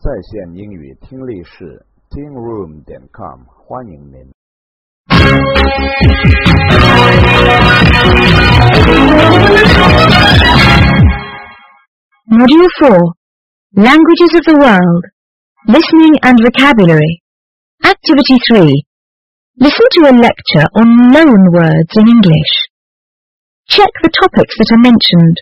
在线英语听力室 tingroom.com 欢迎您。 Module 4 Languages of the World Listening and Vocabulary Activity 3 Listen to a lecture on loan words in English. Check the topics that are mentioned.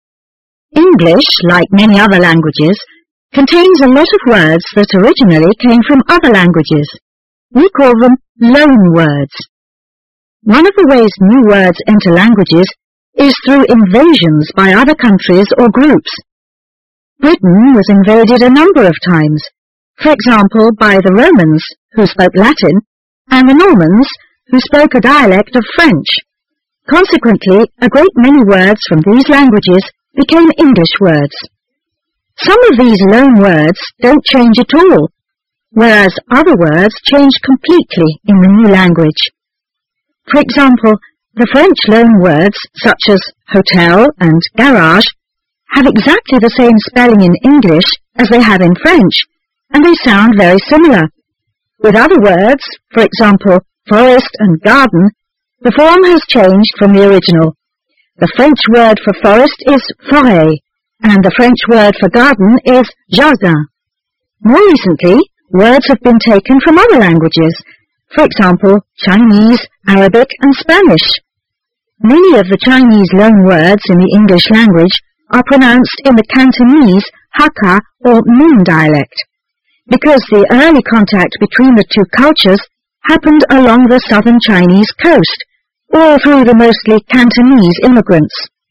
English, like many other languages, contains a lot of words that originally came from other languages. We call them loan words. One of the ways new words enter languages is through invasions by other countries or groups. Britain was invaded a number of times, for example by the Romans, who spoke Latin, and the Normans, who spoke a dialect of French. Consequently, a great many words from these languages became English words. Some of these loan words don't change at all, whereas other words change completely in the new language. For example, the French loan words such as hotel and garage have exactly the same spelling in English as they have in French, and they sound very similar. With other words, for example, forest and garden, the form has changed from the original. The French word for forest is forêt, and the French word for garden is jardin. More recently, words have been taken from other languages, for example, Chinese, Arabic and Spanish. Many of the Chinese loan words in the English language are pronounced in the Cantonese, Hakka or Min dialect, because the early contact between the two cultures happened along the southern Chinese coast, or through the mostly Cantonese immigrants.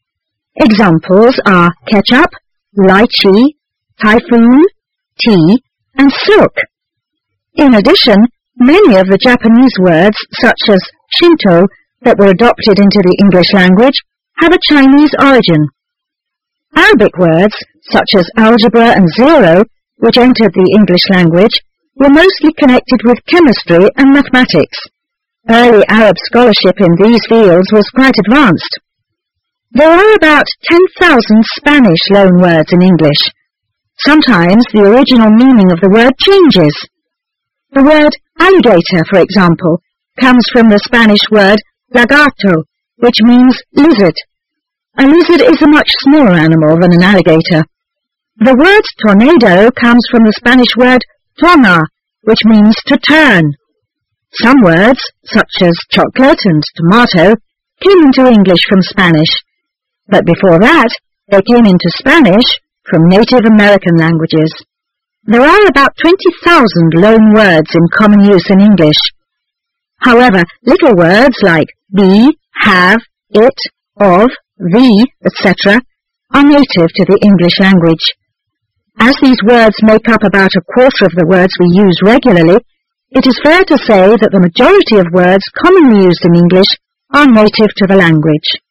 Examples are ketchup, lychee, typhoon, tea, and silk. In addition, many of the Japanese words, such as Shinto, that were adopted into the English language, have a Chinese origin. Arabic words, such as algebra and zero, which entered the English language, were mostly connected with chemistry and mathematics. Early Arab scholarship in these fields was quite advanced. There are about 10,000 Spanish loan words in English. Sometimes the original meaning of the word changes. The word alligator, for example, comes from the Spanish word lagarto, which means lizard. A lizard is a much smaller animal than an alligator. The word tornado comes from the Spanish word tornar, which means to turn. Some words, such as chocolate and tomato, came into English from Spanish, but before that, they came into Spanish from Native American languages. There are about 20,000 loan words in common use in English. However, little words like be, have, it, of, the, etc. are native to the English language. As these words make up about a quarter of the words we use regularly, it is fair to say that the majority of words commonly used in English are native to the language.